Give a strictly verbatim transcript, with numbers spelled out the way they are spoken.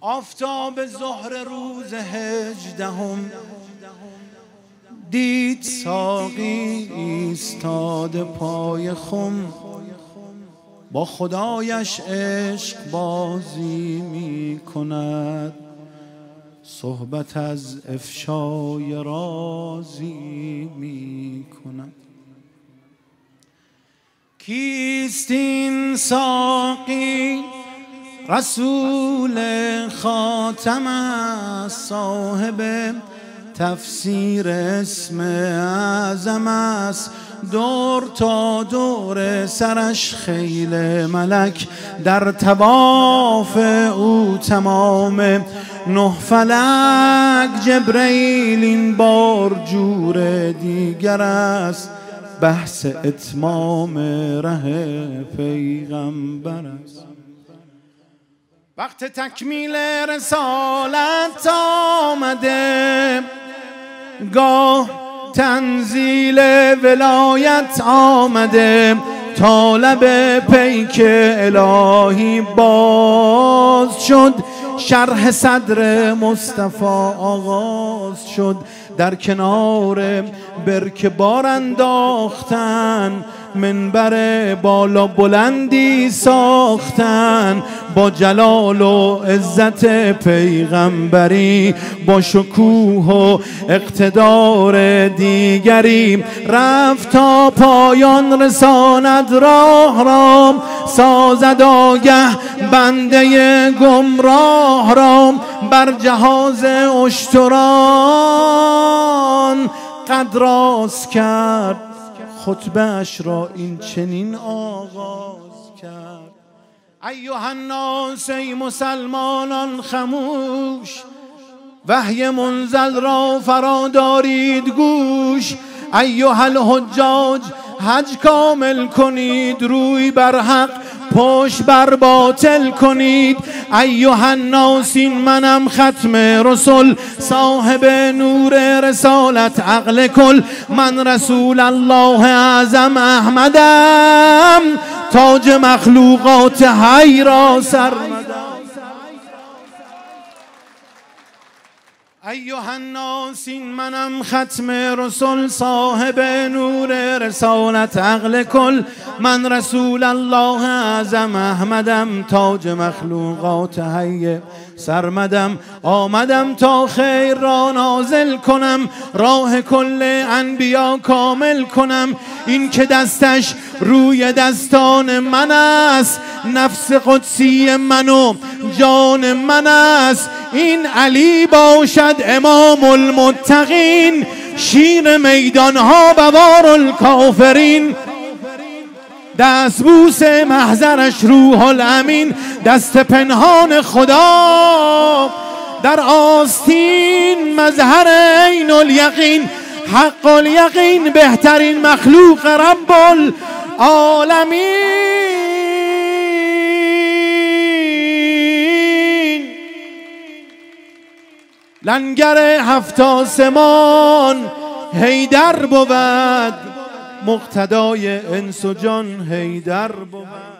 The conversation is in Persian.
آفتاب ظهر روز هجدهم دید ساقی ایستاده پای خم، با خدایش عشق بازی می کند، صحبت از افشای رازی می کند. کیست این ساقی؟ رسول خاتم است، صاحب تفسیر اسم اعظم است. دور تا دور سرش خیل ملک، در طواف او تمام نه فلک. جبرئیل این بار جور دیگر است، بحث اتمام ره پیغمبر است. وقت تکمیل رسالت آمده، گاه تنزیل ولایت آمده، طالب پیک الهی باز شد، شرح صدر مصطفی آغاز شد. در کنار برکه بار انداختن، منبر بالا بلندی ساختن، با جلال و عزت پیغمبری، با شکوه و اقتدار دیگری. رفت تا پایان رساند راه را، سازد آگه بنده گمراه را. بر جهاز اشتران قد راست کرد، خطبه اش را این چنین آغاز کرد. ایها الناس، ای مسلمانان خموش، وحی منزل را فرا دارید گوش. ایها الحجاج، حج کامل کنید، روی بر حق پشت بر باطل کنید. ایها الناس، این منم ختم رسول، صاحب نور رسالت عقل کل. من رسول الله اعظم احمدم، تاج مخلوقات حی را سرمدم. ایها الناس، این منم ختم رسول، صاحب نور رسالت عقل کل. من رسول الله اعظم احمدم، تاج مخلوقات حی سرمدم. آمدم تا خیر را نازل کنم، راه کل انبیا کامل کنم. این که دستش روی دستان من است، نفس قدسی من و جان من است. این علی باشد امام المتقین، شیر میدانها بوار الکافرین. دستبوس محضرش روح الامین، دست پنهان خدا در آستین. مظهر عین الیقین، حق الیقین، بهترین مخلوق رب العالمین. لنگر هفت آسمان حیدر بود، مقتدای انس و جان حیدر بود.